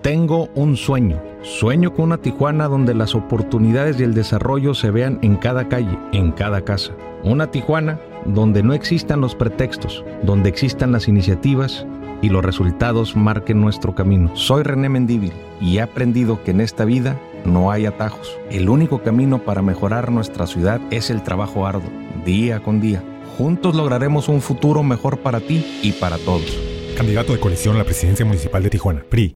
Tengo un sueño. Sueño con una Tijuana donde las oportunidades y el desarrollo se vean en cada calle, en cada casa. Una Tijuana donde no existan los pretextos, donde existan las iniciativas y los resultados marquen nuestro camino. Soy René Mendívil y he aprendido que en esta vida no hay atajos. El único camino para mejorar nuestra ciudad es el trabajo arduo, día con día. Juntos lograremos un futuro mejor para ti y para todos. Candidato de coalición a la presidencia municipal de Tijuana, PRI.